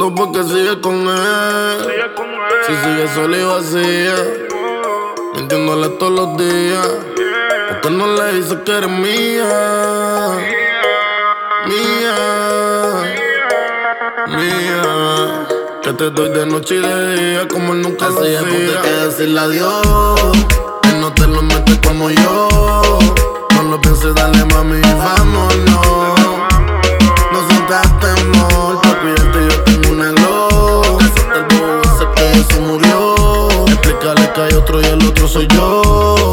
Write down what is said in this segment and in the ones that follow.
preguntando por qué sigue con él. Si sigue sola y vacía, mintiéndole todos los días. ¿Por qué no le dices que eres mía? Mía, mía. Que te doy de noche y de día como él nunca lo hacía. Así que decirle adiós. Él no te lo mete como yo. No lo pienses, dale mami, vámonos. No sientas temor, pa' cuidarte yo tengo una glow. Casarte el bobo, sé que eso murió. Explícale que hay otro y el otro soy yo.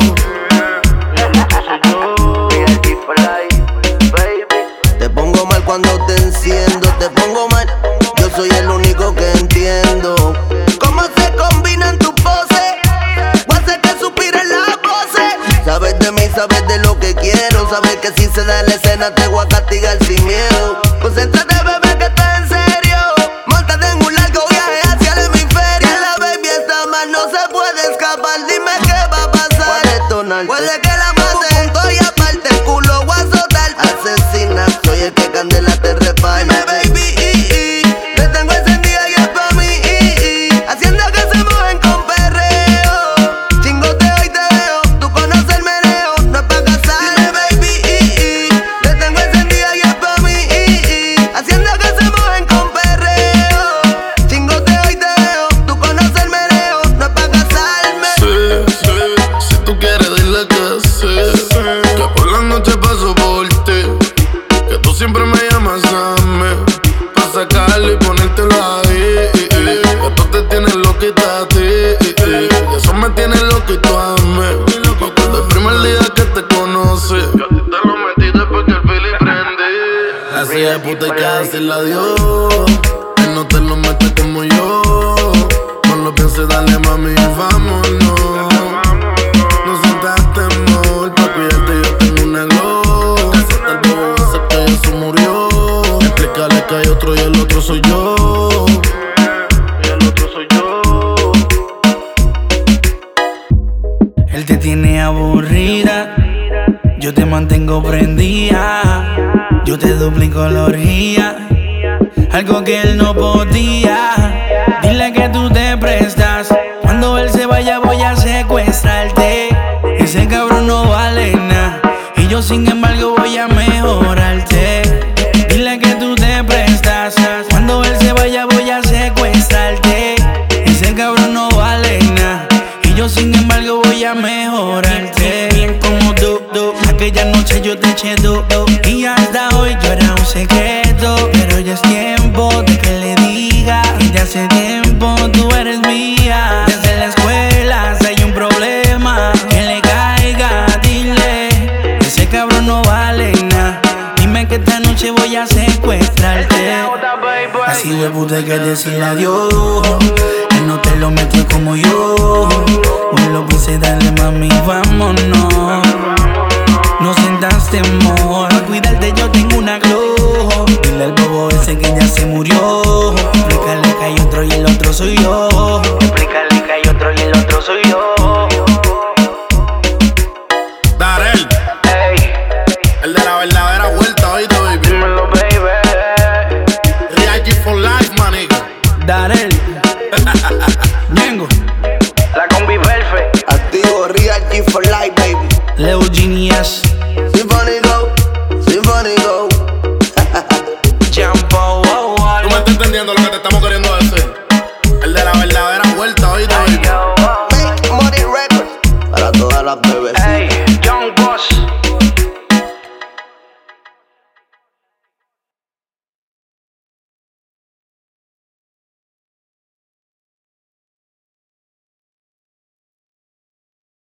Te pongo mal cuando te enciendo, te pongo mal. Yo soy el único que entiendo cómo se combinan tus poses. Voy a hacer que suspiren las voces. Sabes de mí, sabes de lo que quiero. Sabes que si se da la escena te voy a castigar sin miedo. Concéntrate, bebé, que está en serio. Móntate en un largo viaje hacia el hemisferio. Que la baby está mal, no se puede escapar. Dime qué va a pasar. Puede que la mate punto y aparte el culo voy a azotarte. Asesina, soy el que candela te reparte. Dime, baby, te tengo encendida y es pa' mí, haciendo que se mojen con perreo. Chingoteo y te veo, tú conoces el meneo, no es pa' casar. Dime, baby, te tengo encendida y es pa' mí, haciendo que se mojen con perreo. Chingoteo y te veo, tú conoces el meneo, no es pa' casarme. Sí, si tú quieres dile que sí. Que por la noche paso por ti. Que tú siempre me llamas a mí pa' sacarlo y ponértelo ahí. Que tú te tienes loquita a ti. Y eso me tiene loquito a mí. Desde el primer día que te conocí, que a ti te lo metí después que el feeling prendí. Así de puta hay que decirle adiós. Él no te lo mete como yo. No lo pienses, dale mami, vámonos. No sientas temor, pa' cuidarte yo tengo una glow. Casarte el bobo, sé que eso murió. Explícale que hay otro y el otro soy yo. Y el otro soy yo. Él te tiene aburrida, yo te mantengo prendida. Yo te duplico la orgía, algo que él no podía. Dile que tú te prestas, cuando él se vaya voy a secuestrarte. Ese cabrón no vale nada, y yo sin embargo voy a mejorarte. Dile que tú te prestas, cuando él se vaya voy a secuestrarte. Ese cabrón no vale nada, y yo sin embargo voy a mejorarte. Bien como tú, aquella noche yo te eché y hasta hoy yo era un secreto. Pero ya es tiempo de que le diga que ya hace tiempo tú eres mía. Desde la escuela si hay un problema que le caiga, dile. Ese cabrón no vale nada, dime que esta noche voy a secuestrarte. Así de puta hay que decirle adiós.